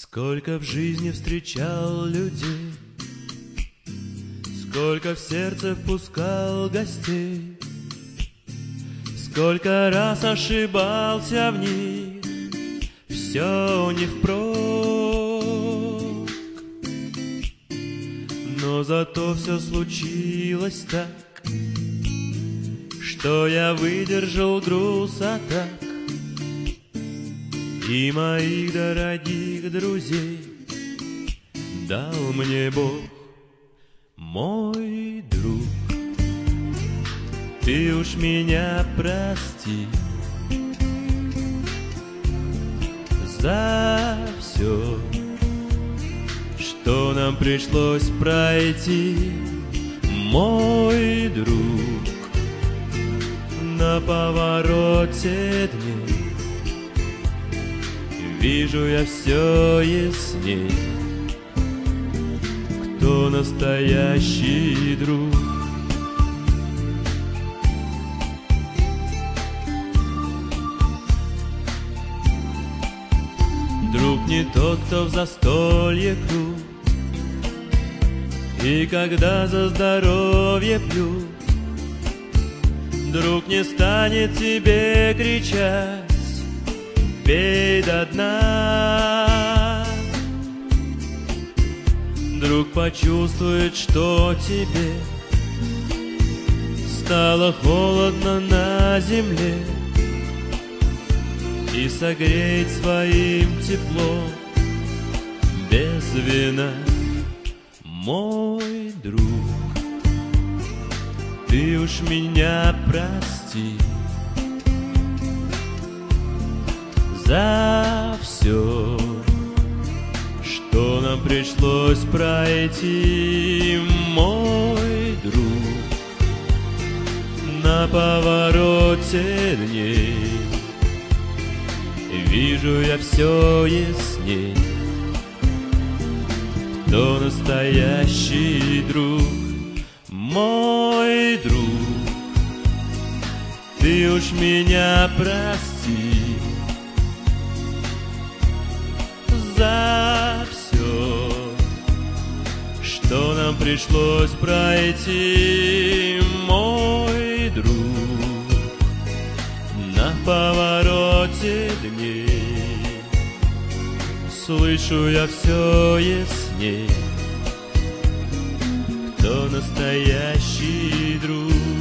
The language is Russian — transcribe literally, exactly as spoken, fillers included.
Сколько в жизни встречал людей, сколько в сердце впускал гостей, сколько раз ошибался в них, все не впрок. Но зато все случилось так, что я выдержал груз атак, и моих дорогих друзей дал мне Бог, мой друг. Ты уж меня прости за все, что нам пришлось пройти, мой друг. На повороте дней вижу я все ясней, кто настоящий друг. Друг не тот, кто в застолье крут, и когда за здоровье пьют, друг не станет тебе кричать: пей до дна. Друг почувствует, что тебе стало холодно на земле, и согреет своим теплом без вина, мой друг. Ты уж меня прости за все, что нам пришлось пройти, мой друг. На повороте дней вижу я все ясней, кто настоящий друг, мой друг. Ты уж меня прости за все, что нам пришлось пройти, мой друг. На повороте дней слышу я все ясней, кто настоящий друг.